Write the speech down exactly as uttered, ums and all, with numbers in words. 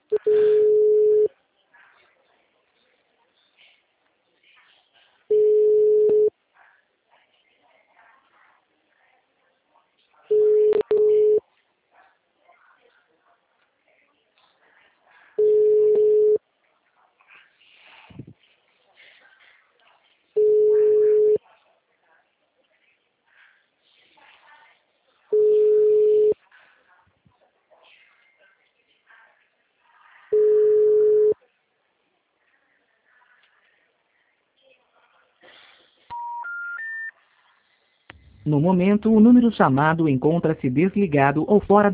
No momento, o número chamado encontra-se desligado ou fora